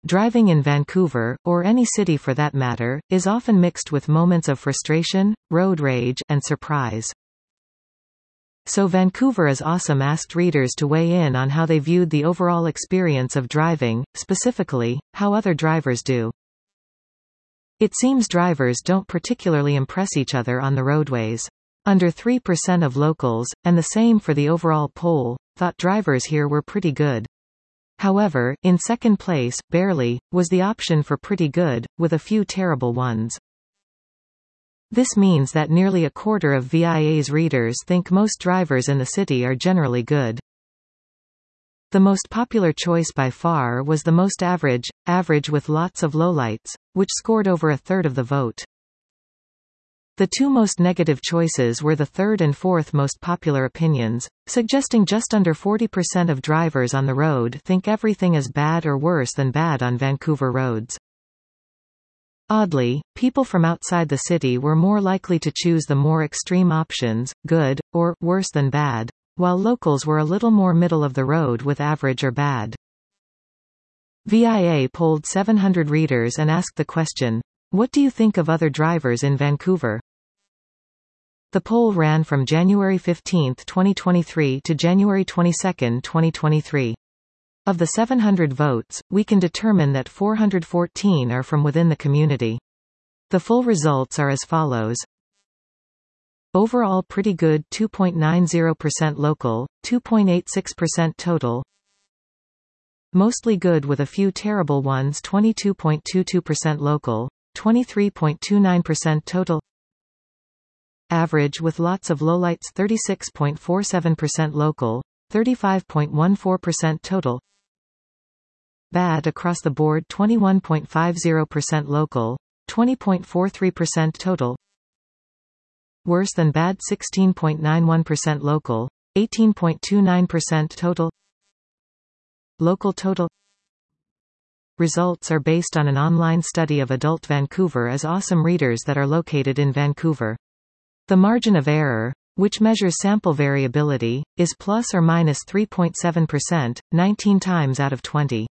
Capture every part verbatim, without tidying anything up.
Driving in Vancouver, or any city for that matter, is often mixed with moments of frustration, road rage, and surprise. So Vancouver is Awesome asked readers to weigh in on how they viewed the overall experience of driving, specifically, how other drivers do. It seems drivers don't particularly impress each other on the roadways. Under three percent of locals, and the same for the overall poll, thought drivers here were pretty good. However, in second place, barely, was the option for pretty good, with a few terrible ones. This means that nearly a quarter of V I A's readers think most drivers in the city are generally good. The most popular choice by far was the most average, average with lots of lowlights, which scored over a third of the vote. The two most negative choices were the third and fourth most popular opinions, suggesting just under forty percent of drivers on the road think everything is bad or worse than bad on Vancouver roads. Oddly, people from outside the city were more likely to choose the more extreme options, good, or worse than bad, while locals were a little more middle of the road with average or bad. V I A polled seven hundred readers and asked the question, "What do you think of other drivers in Vancouver?" The poll ran from January fifteenth twenty twenty-three to January twenty-second twenty twenty-three. Of the seven hundred votes, we can determine that four hundred fourteen are from within the community. The full results are as follows. Overall pretty good two point nine zero percent local, two point eight six percent total. Mostly good with a few terrible ones twenty-two point two two percent local, twenty-three point two nine percent total. Average with lots of lowlights thirty-six point four seven percent local, thirty-five point one four percent total. Bad across the board twenty-one point five zero percent local, twenty point four three percent total. Worse than bad sixteen point nine one percent local, eighteen point two nine percent total. Local total. Results are based on an online study of adult Vancouver as Awesome readers that are located in Vancouver. The margin of error, which measures sample variability, is plus or minus three point seven percent, nineteen times out of twenty.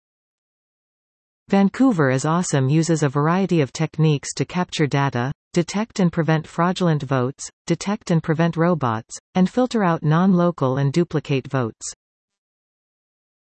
Vancouver is Awesome uses a variety of techniques to capture data, detect and prevent fraudulent votes, detect and prevent robots, and filter out non-local and duplicate votes.